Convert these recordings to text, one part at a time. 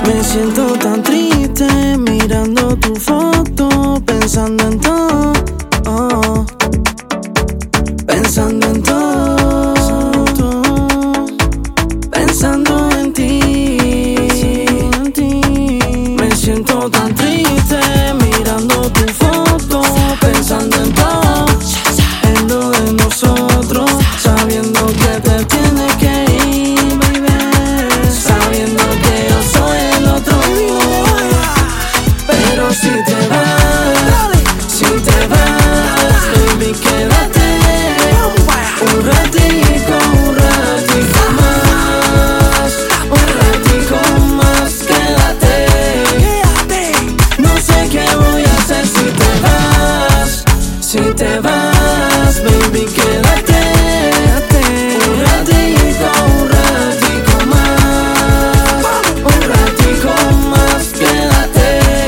Me siento tan triste mirando tu foto, pensando en todo, pensando en todo, pensando en ti. Me siento tan triste mirando tu foto, pensando en todo, en lo de nosotros, sabiendo que te tienes que ir, baby, sabiendo que yo soy el otro. Pero si te vas, baby, quédate un ratico más, quédate. No sé qué voy a hacer si te vas, baby, quédate un ratico más, quédate.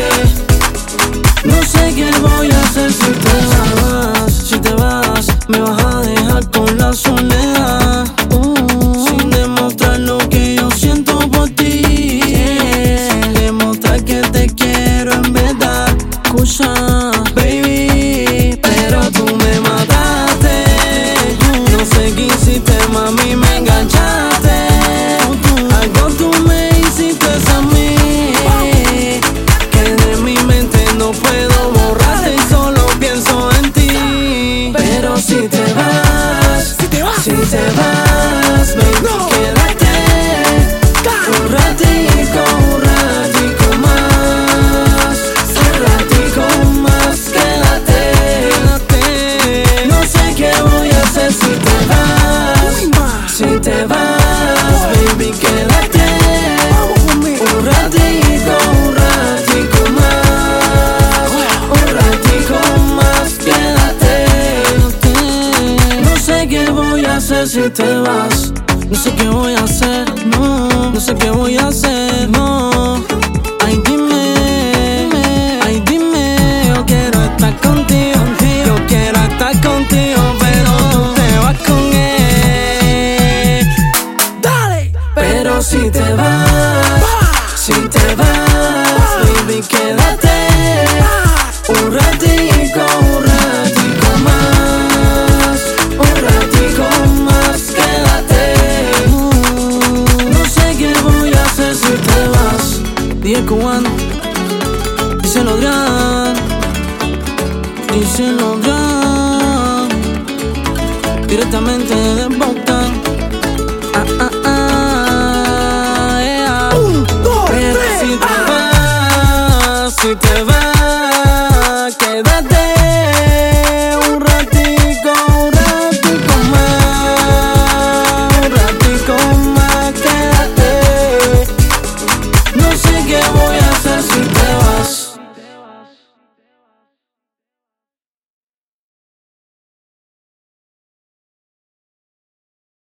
No sé qué voy a hacer si te vas, me vas a dejar con la soledad, sin demostrar lo que yo siento por ti, sin demostrar que te quiero en verdad. Escucha, baby, pero tú me mataste. No sé qué hiciste, mami, me enganchaste. Algo tú me hiciste a mí, que de mi mente no puedo borrarte y solo pienso en ti. Pero si te vas, baby, quédate un ratico más, quédate. No sé qué voy a hacer si te vas, baby, quédate un ratico más, quédate. No sé qué voy a hacer si te vas. No sé qué voy a hacer, no sé qué voy a hacer, no. Ay, dime, yo quiero estar contigo, pero tú te vas con él. Dale. Pero si te vas, baby, quédate un ratico más, quédate. No sé qué voy a hacer si te vas. DJ Cubano, díselo Adrián, directamente de Bogotá. Yeah. 1, 2, 3, si te vas.